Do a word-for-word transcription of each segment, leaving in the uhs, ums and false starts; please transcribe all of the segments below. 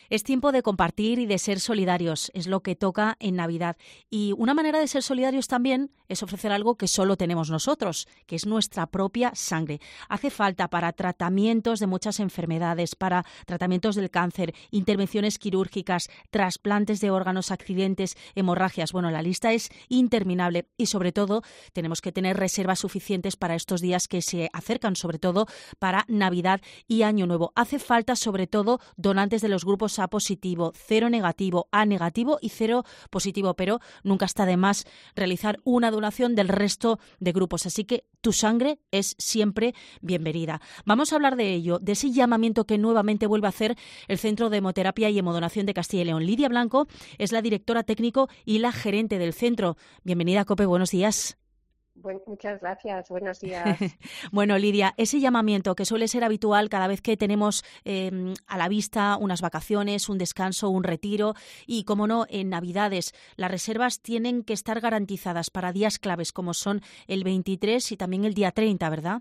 Es tiempo de compartir y de ser solidarios, es lo que toca en Navidad. Y una manera de ser solidarios también es ofrecer algo que solo tenemos nosotros, que es nuestra propia sangre. Hace falta para tratamientos de muchas enfermedades, para tratamientos del cáncer, intervenciones quirúrgicas, trasplantes de órganos, accidentes, hemorragias. Bueno, la lista es interminable y sobre todo tenemos que tener reservas suficientes para estos días que se acercan, sobre todo para Navidad y Año Nuevo. Hace falta sobre todo donantes de los grupos A positivo, cero negativo, A negativo y cero positivo, pero nunca está de más realizar una donación del resto de grupos. Así que tu sangre es siempre bienvenida. Vamos a hablar de ello, de ese llamamiento que nuevamente vuelve a hacer el Centro de Hemoterapia y Hemodonación de Castilla y León. Lidia Blanco es la directora técnico y la gerente del centro. Bienvenida, COPE, buenos días. Bueno, muchas gracias, buenos días. Bueno, Lidia, ese llamamiento que suele ser habitual cada vez que tenemos eh, a la vista unas vacaciones, un descanso, un retiro y, como no, en Navidades, las reservas tienen que estar garantizadas para días claves como son el veintitrés y también el día treinta, ¿verdad?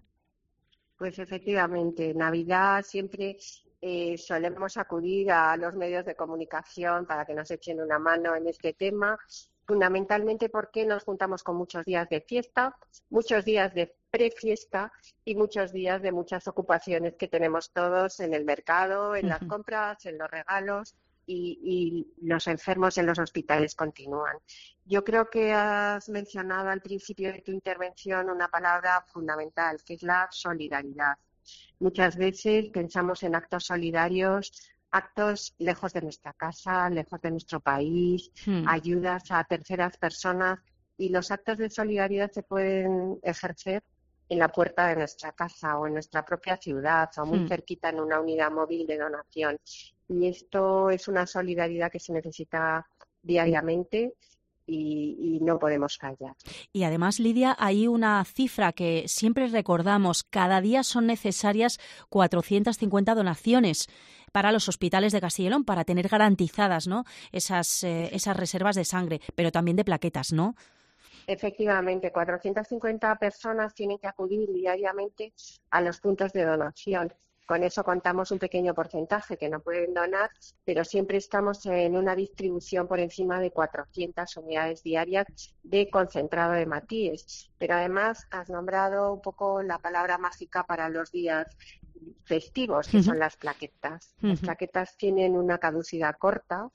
Pues efectivamente, Navidad siempre eh, solemos acudir a los medios de comunicación para que nos echen una mano en este tema. Fundamentalmente porque nos juntamos con muchos días de fiesta, muchos días de prefiesta y muchos días de muchas ocupaciones que tenemos todos en el mercado, en las compras, en los regalos y, y los enfermos en los hospitales continúan. Yo creo que has mencionado al principio de tu intervención una palabra fundamental, que es la solidaridad. Muchas veces pensamos en actos solidarios, actos lejos de nuestra casa, lejos de nuestro país, hmm. ayudas a terceras personas, y los actos de solidaridad se pueden ejercer en la puerta de nuestra casa o en nuestra propia ciudad o muy hmm. cerquita en una unidad móvil de donación. Y esto es una solidaridad que se necesita diariamente y, y no podemos fallar. Y además, Lidia, hay una cifra que siempre recordamos. Cada día son necesarias cuatrocientas cincuenta donaciones para los hospitales de Castilla y León, para tener garantizadas, ¿no?, esas, eh, esas reservas de sangre, pero también de plaquetas, ¿no? Efectivamente, cuatrocientas cincuenta personas tienen que acudir diariamente a los puntos de donación. Con eso contamos un pequeño porcentaje que no pueden donar, pero siempre estamos en una distribución por encima de cuatrocientas unidades diarias de concentrado de hematíes. Pero además has nombrado un poco la palabra mágica para los días festivos, que uh-huh. son las plaquetas. Uh-huh. Las plaquetas tienen una caducidad corta,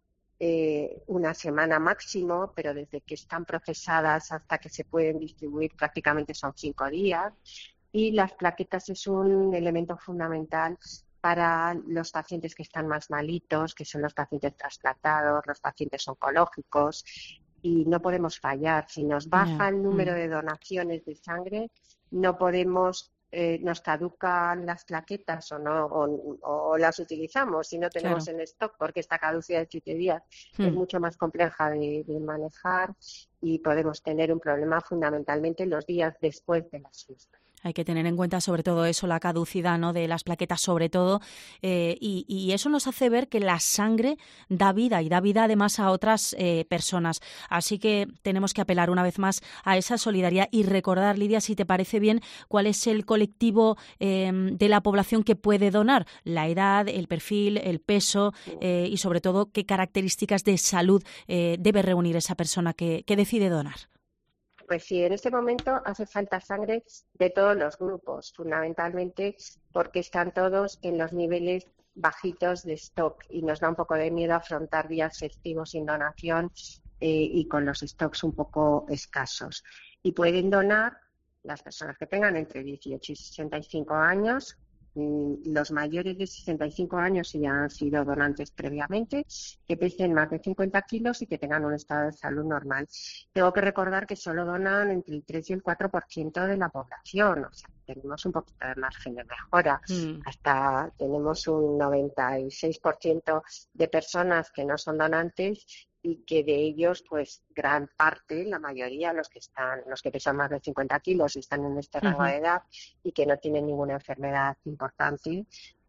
eh, una semana máximo, pero desde que están procesadas hasta que se pueden distribuir prácticamente son cinco días. Y las plaquetas es un elemento fundamental para los pacientes que están más malitos, que son los pacientes trasplantados, los pacientes oncológicos, y no podemos fallar. Si nos baja yeah. el número de donaciones de sangre, no podemos, eh, nos caducan las plaquetas o no o, o las utilizamos si no tenemos claro. en stock, porque esta caducidad de siete días hmm. es mucho más compleja de, de manejar y podemos tener un problema fundamentalmente los días después de las fiestas. Hay que tener en cuenta sobre todo eso, la caducidad, ¿no?, de las plaquetas sobre todo, eh, y, y eso nos hace ver que la sangre da vida y da vida además a otras eh, personas. Así que tenemos que apelar una vez más a esa solidaridad y recordar, Lidia, si te parece bien, cuál es el colectivo eh, de la población que puede donar, la edad, el perfil, el peso eh, y sobre todo qué características de salud eh, debe reunir esa persona que, que decide donar. Pues sí, en este momento hace falta sangre de todos los grupos, fundamentalmente porque están todos en los niveles bajitos de stock y nos da un poco de miedo afrontar días festivos sin donación eh, y con los stocks un poco escasos. Y pueden donar las personas que tengan entre dieciocho y sesenta y cinco años, los mayores de sesenta y cinco años si ya han sido donantes previamente, que pesen más de cincuenta kilos y que tengan un estado de salud normal. Tengo que recordar que solo donan entre el tres y el cuatro por ciento de la población, o sea, tenemos un poquito de margen de mejora. Mm. Hasta tenemos un noventa y seis por ciento de personas que no son donantes y que de ellos, pues, gran parte, la mayoría, los que están, los que pesan más de cincuenta kilos y están en este rango uh-huh. de edad y que no tienen ninguna enfermedad importante,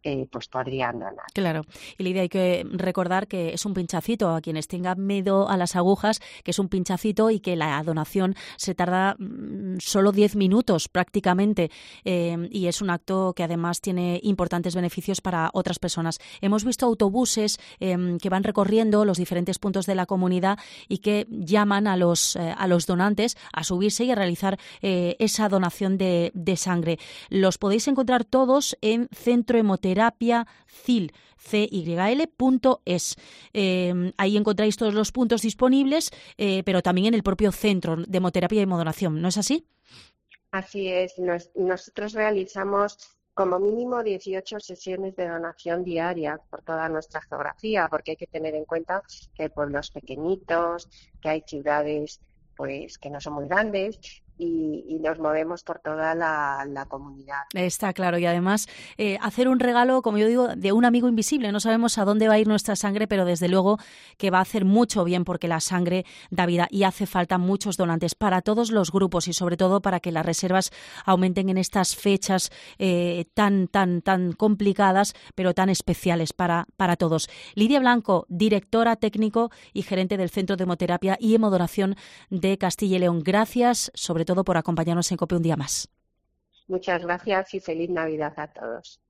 eh, pues podrían donar. Claro. Y Lidia, hay que recordar que es un pinchacito, a quienes tengan miedo a las agujas, que es un pinchacito y que la donación se tarda mmm, solo diez minutos prácticamente, eh, y es un acto que además tiene importantes beneficios para otras personas. Hemos visto autobuses eh, que van recorriendo los diferentes puntos de la comunidad y que llaman a los, eh, a los donantes a subirse y a realizar eh, esa donación de, de sangre. Los podéis encontrar todos en Centro Hemoterapia C I L, C Y L punto es. Eh, ahí encontráis todos los puntos disponibles, eh, pero también en el propio Centro de Hemoterapia y Hemodonación, ¿no es así? Así es. Nos, nosotros realizamos como mínimo dieciocho sesiones de donación diaria por toda nuestra geografía, porque hay que tener en cuenta que hay pueblos pequeñitos, que hay ciudades pues que no son muy grandes, y, y nos movemos por toda la, la comunidad. Está claro, y además eh, hacer un regalo, como yo digo, de un amigo invisible. No sabemos a dónde va a ir nuestra sangre, pero desde luego que va a hacer mucho bien, porque la sangre da vida y hace falta muchos donantes para todos los grupos y sobre todo para que las reservas aumenten en estas fechas eh, tan, tan, tan complicadas, pero tan especiales para, para todos. Lidia Blanco, directora técnico y gerente del Centro de Hemoterapia y Hemodonación de Castilla y León. Gracias, sobre todo por acompañarnos en COPE un día más. Muchas gracias y feliz Navidad a todos.